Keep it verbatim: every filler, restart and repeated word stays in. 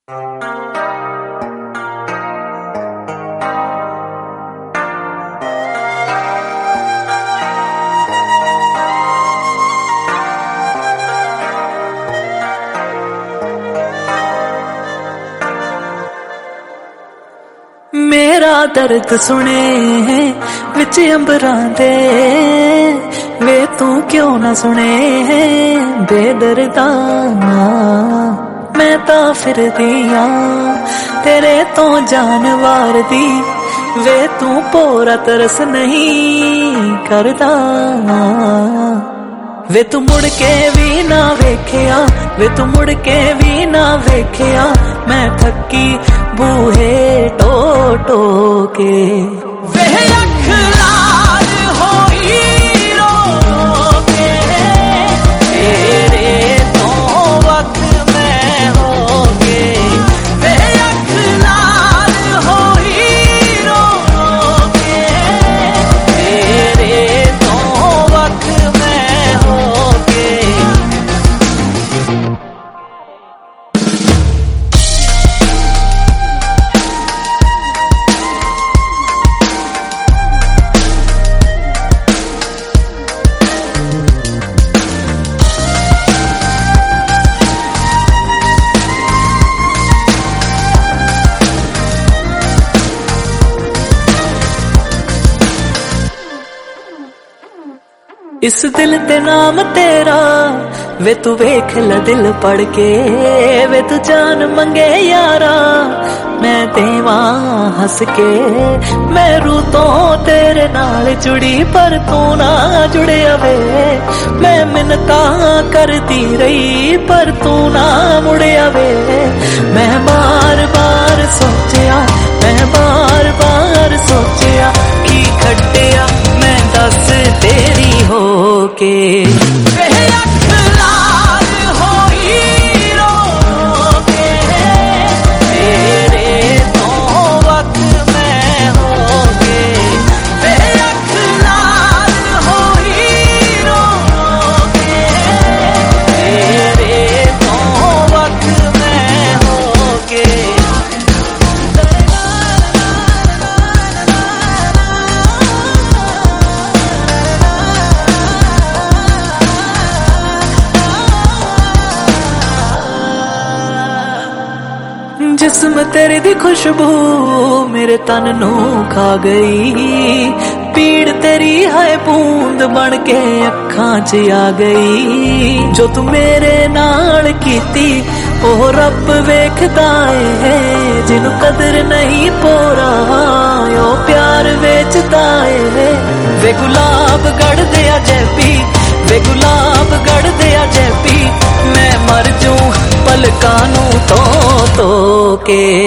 मेरा दर्द सुने विच अंबरां दे वे तू क्यों ना सुने बेदर्दा मैं तां फिरदी आं तेरे तो जानवार दी वे तू पोरा तरस नहीं करदा वे तू मुड़ के भी ना वेखिया वे तू मुड़ के भी ना वेखिया मैं थकी बूहे टो टो के वे अख लाल होई रो के तेरे तो वक्त मैं हो के वे अख लाल होई रो के तेरे तो वक्त मैं हो के इस दिल ते नाम तेरा वे तू वेख ल दिल पढ़ के वे तू जान मंगे यारा मैं देवा हंस के मैं रू तो तेरे नाल जुड़ी पर तू ना जुड़े वे मैं मिन्नता करती रही पर तू ना मुड़े वे मैं बार बार सोचिया मैं बार बार सोचिया की खटिया मैं दस तेरी हो के जिस्म तेरी दी खुशबू मेरे तन नू खा गई पीड़ तेरी है बूंद बन के अखां च आ गई जो तू मेरे नाल कीती ओह रब वेखदा है जिन्नू कदर नहीं पोरा ओ प्यार वेचदा है वे गुलाब गढ़ दिया जैपी वे गुलाब गढ़ दिया जैपी मैं मर जूं पलकां नू तो तो के